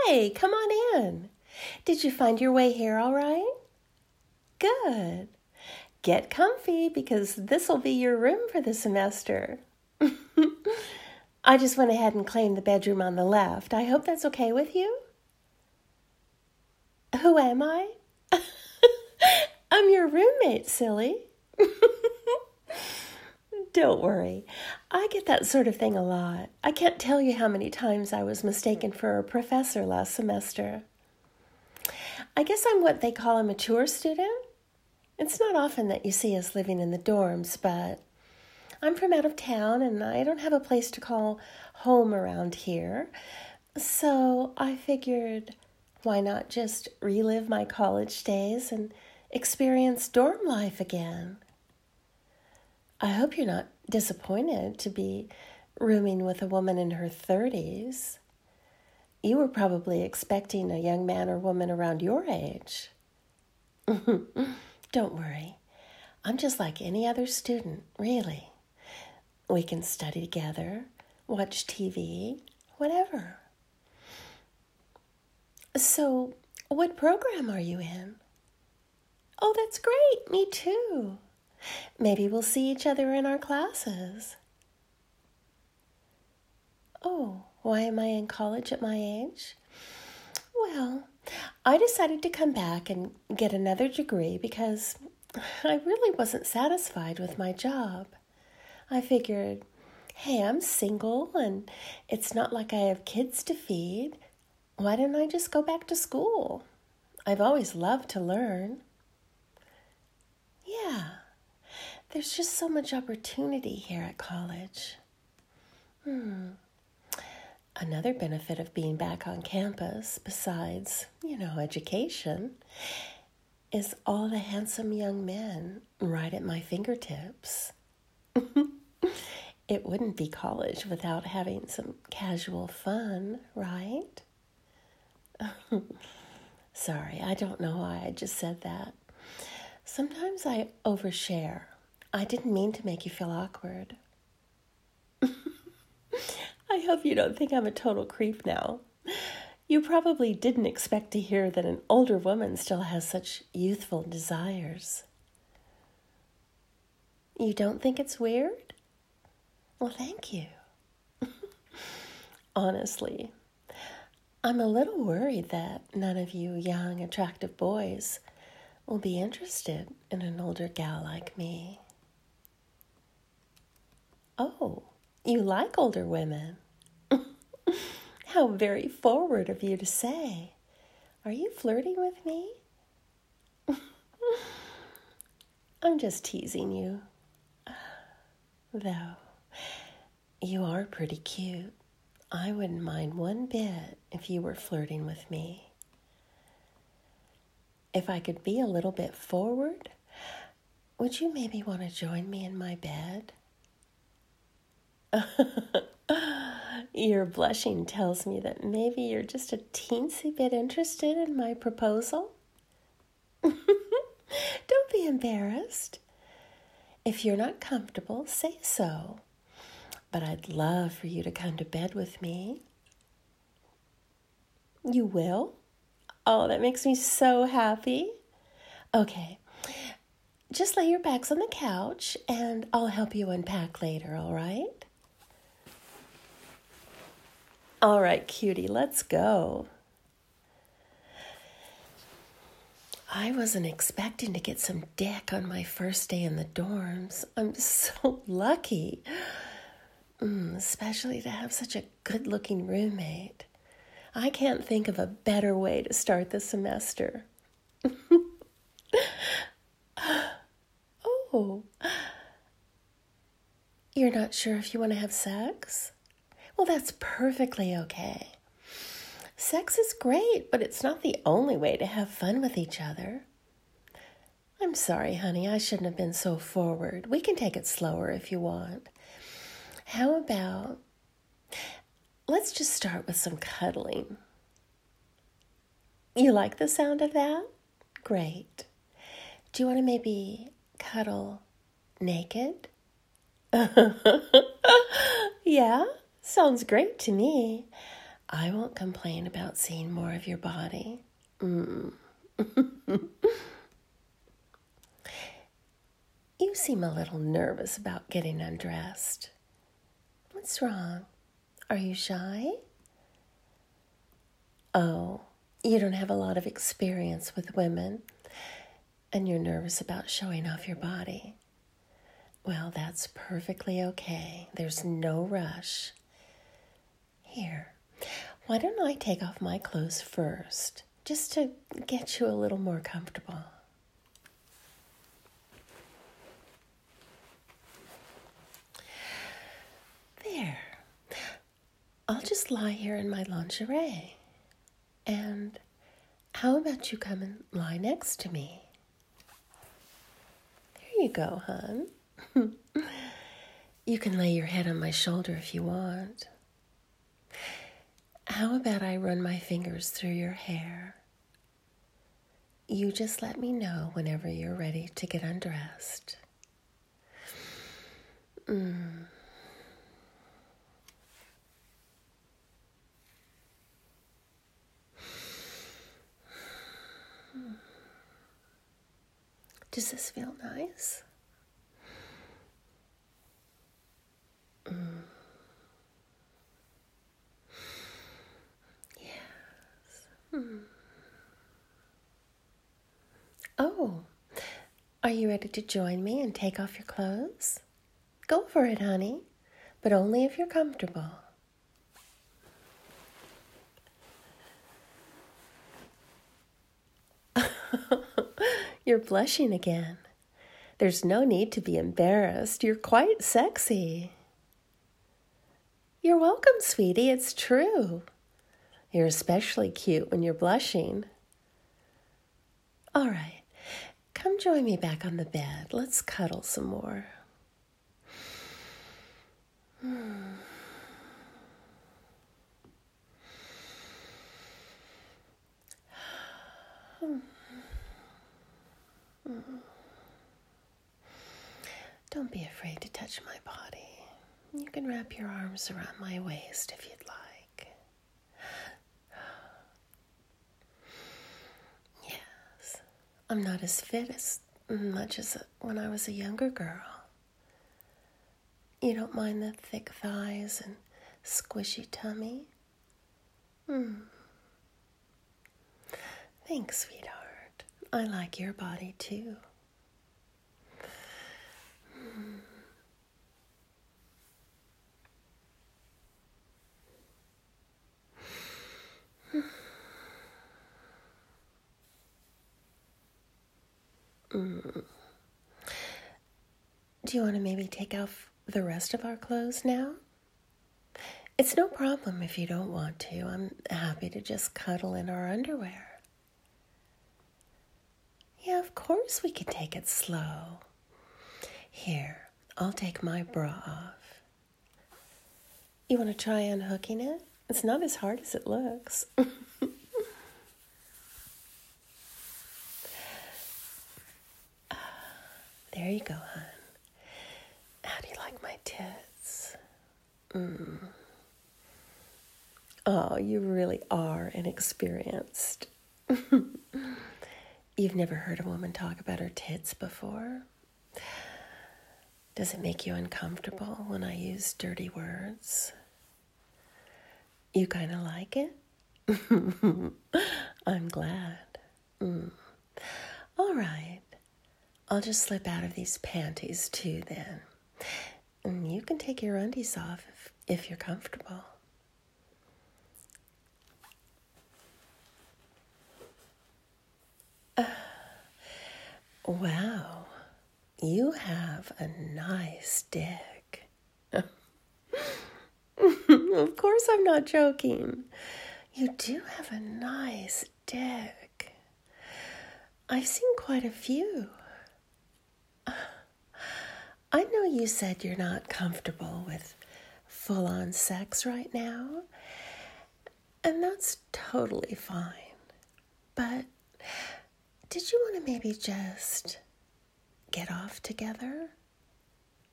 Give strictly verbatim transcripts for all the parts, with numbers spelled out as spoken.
Hey, come on in. Did you find your way here all right? Good. Get comfy because this will be your room for the semester. I just went ahead and claimed the bedroom on the left. I hope that's okay with you. Who am I? I'm your roommate, silly. Don't worry. I get that sort of thing a lot. I can't tell you how many times I was mistaken for a professor last semester. I guess I'm what they call a mature student. It's not often that you see us living in the dorms, but I'm from out of town and I don't have a place to call home around here. So I figured, why not just relive my college days and experience dorm life again? I hope you're not disappointed to be rooming with a woman in her thirties. You were probably expecting a young man or woman around your age. Don't worry. I'm just like any other student, really. We can study together, watch T V, whatever. So, what program are you in? Oh, that's great. Me too. Maybe we'll see each other in our classes. Oh, why am I in college at my age? Well, I decided to come back and get another degree because I really wasn't satisfied with my job. I figured, hey, I'm single and it's not like I have kids to feed. Why didn't I just go back to school? I've always loved to learn. Yeah. There's just so much opportunity here at college. Hmm. Another benefit of being back on campus, besides, you know, education, is all the handsome young men right at my fingertips. It wouldn't be college without having some casual fun, right? Sorry, I don't know why I just said that. Sometimes I overshare. I didn't mean to make you feel awkward. I hope you don't think I'm a total creep now. You probably didn't expect to hear that an older woman still has such youthful desires. You don't think it's weird? Well, thank you. Honestly, I'm a little worried that none of you young, attractive boys will be interested in an older gal like me. Oh, you like older women? How very forward of you to say. Are you flirting with me? I'm just teasing you. Though, you are pretty cute. I wouldn't mind one bit if you were flirting with me. If I could be a little bit forward, would you maybe want to join me in my bed? Your blushing tells me that maybe you're just a teensy bit interested in my proposal. Don't be embarrassed. If you're not comfortable, say so. But I'd love for you to come to bed with me. You will? Oh, that makes me so happy. Okay, just lay your bags on the couch and I'll help you unpack later, all right? All right, cutie, let's go. I wasn't expecting to get some dick on my first day in the dorms. I'm so lucky, mm, especially to have such a good-looking roommate. I can't think of a better way to start the semester. Oh, you're not sure if you want to have sex? Well, that's perfectly okay. Sex is great, but it's not the only way to have fun with each other. I'm sorry, honey, I shouldn't have been so forward. We can take it slower if you want. How about, let's just start with some cuddling. You like the sound of that? Great. Do you want to maybe cuddle naked? Yeah, sounds great to me. I won't complain about seeing more of your body. Mm. You seem a little nervous about getting undressed. What's wrong? Are you shy? Oh, you don't have a lot of experience with women, and you're nervous about showing off your body. Well, that's perfectly okay. There's no rush. Here, why don't I take off my clothes first, just to get you a little more comfortable? There. I'll just lie here in my lingerie. And how about you come and lie next to me? There you go, hon. You can lay your head on my shoulder if you want. How about I run my fingers through your hair? You just let me know whenever you're ready to get undressed. Mm. Does this feel nice? Mm. Yes. Mm. Oh, are you ready to join me and take off your clothes? Go for it, honey, but only if you're comfortable. You're blushing again. There's no need to be embarrassed. You're quite sexy. You're welcome, sweetie. It's true. You're especially cute when you're blushing. All right, come join me back on the bed. Let's cuddle some more. Hmm. Don't be afraid to touch my body. You can wrap your arms around my waist if you'd like. Yes, I'm not as fit as much as when I was a younger girl. You don't mind the thick thighs and squishy tummy? Hmm. Thanks, sweetheart. I like your body too. Mm. Do you want to maybe take off the rest of our clothes now? It's no problem if you don't want to. I'm happy to just cuddle in our underwear. Yeah, of course we can take it slow. Here, I'll take my bra off. You want to try unhooking it? It's not as hard as it looks. There you go, hon. How do you like my tits? Mm. Oh, you really are inexperienced. You've never heard a woman talk about her tits before? Does it make you uncomfortable when I use dirty words? You kind of like it? I'm glad. Mm. All right. I'll just slip out of these panties too then. And you can take your undies off if, if you're comfortable. Uh, wow, you have a nice dick. Of course I'm not joking. You do have a nice dick. I've seen quite a few. I know you said you're not comfortable with full-on sex right now, and that's totally fine. But did you want to maybe just get off together?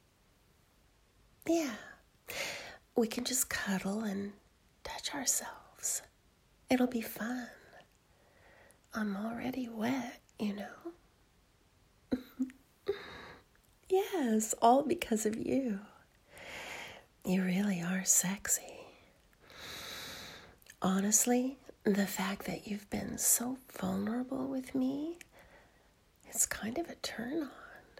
Yeah, we can just cuddle and touch ourselves. It'll be fun. I'm already wet, you know. Yes, all because of you. You really are sexy. Honestly, the fact that you've been so vulnerable with me, it's kind of a turn on.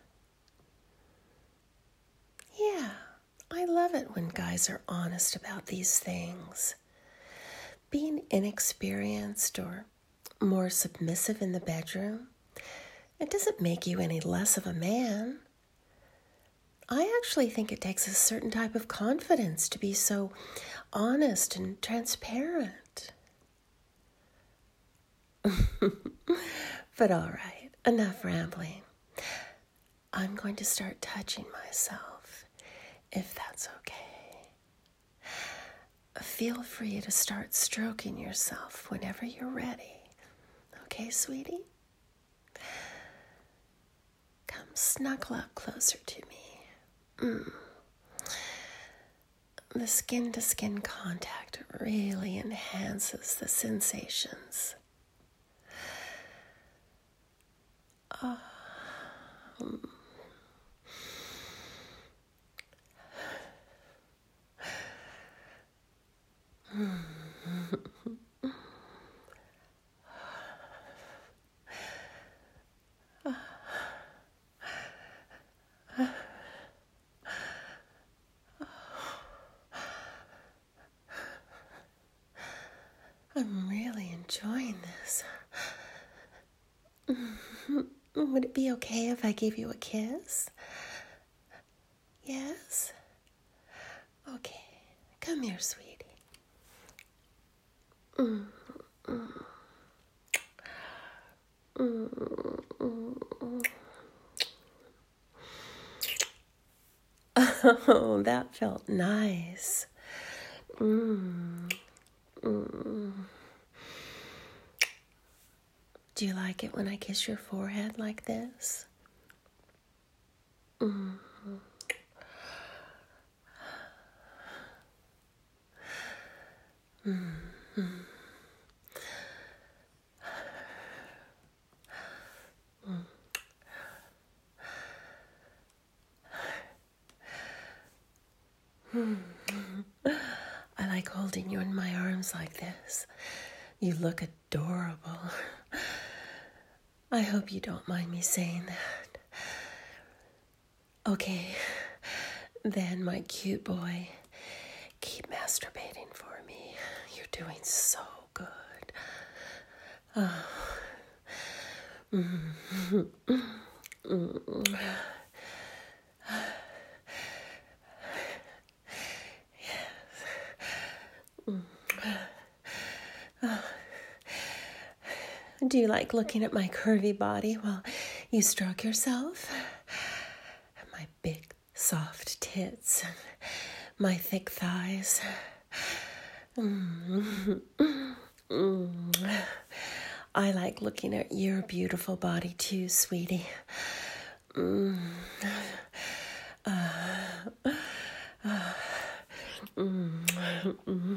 Yeah, I love it when guys are honest about these things. Being inexperienced or more submissive in the bedroom, it doesn't make you any less of a man. I actually think it takes a certain type of confidence to be so honest and transparent. But all right, enough rambling. I'm going to start touching myself, if that's okay. Feel free to start stroking yourself whenever you're ready. Okay, sweetie? Come snuggle up closer to me. Mm. The skin-to-skin contact really enhances the sensations. Oh. I'm really enjoying this. Would it be okay if I gave you a kiss? Yes? Okay, come here, sweetie. Mm, mm, mm, mm, mm. Oh, that felt nice. Mm, mm. Do you like it when I kiss your forehead like this? Mm. Mm-hmm. Mm. I like holding you in my arms like this. You look adorable. I hope you don't mind me saying that. Okay, then my cute boy, keep masturbating for me. You're doing so good. Oh. Mm-hmm. Mm-hmm. Do you like looking at my curvy body while you stroke yourself? My big, soft tits and my thick thighs. Mm. Mm. I like looking at your beautiful body too, sweetie. Mm. Uh, uh, mm. Mm.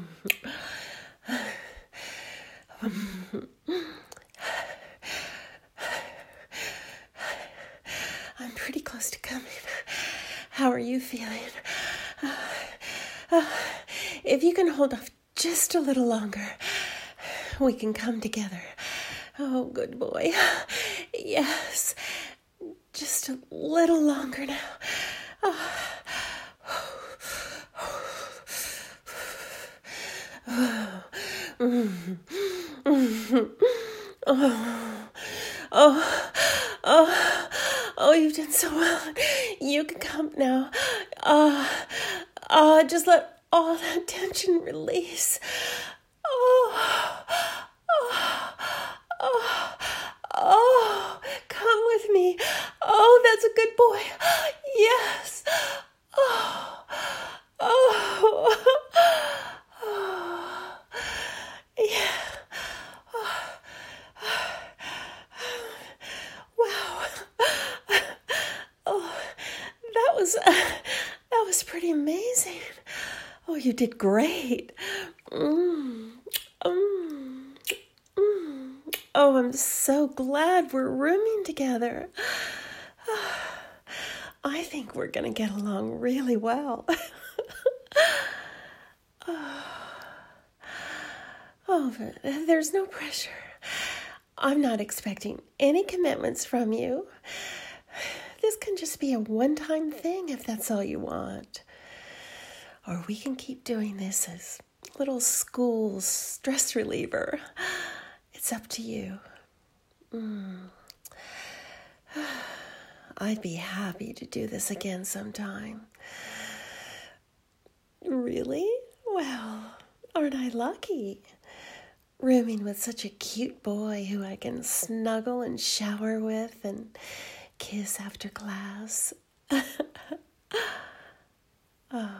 I'm pretty close to coming. How are you feeling? Uh, uh, if you can hold off just a little longer, we can come together. Oh, good boy. Yes. Just a little longer now. Oh. Oh. Oh. Oh. Oh. Oh, you've done so well. You can come now. Uh, uh, just let all that tension release. Oh. Oh. Oh. Oh. Come with me. Oh, that's a good boy. Yes. Oh. Oh. Oh. Yeah. Wow. Oh, that was uh, that was pretty amazing. Oh, you did great. Mm. Mm. Oh, I'm so glad we're rooming together. I think we're going to get along really well. Oh, but there's no pressure. I'm not expecting any commitments from you. This can just be a one-time thing if that's all you want. Or we can keep doing this as little school stress reliever. It's up to you. Mm. I'd be happy to do this again sometime. Really? Well, aren't I lucky? Rooming with such a cute boy who I can snuggle and shower with and kiss after class. Oh.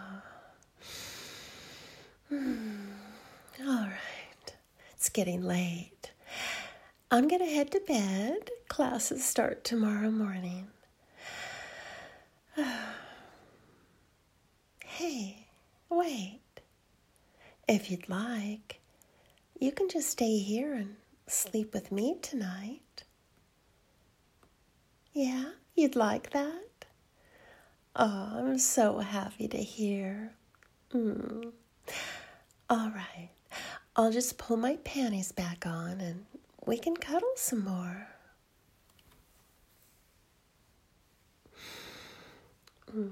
Hmm. All right. It's getting late. I'm going to head to bed. Classes start tomorrow morning. Hey, wait. If you'd like, you can just stay here and sleep with me tonight. Yeah, you'd like that? Oh, I'm so happy to hear. Mm. All right, I'll just pull my panties back on and we can cuddle some more. Mm.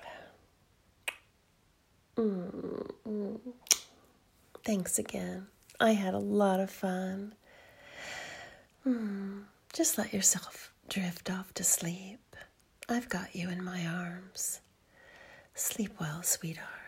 Mm. Mm. Thanks again. I had a lot of fun. Mm. Just let yourself drift off to sleep. I've got you in my arms. Sleep well, sweetheart.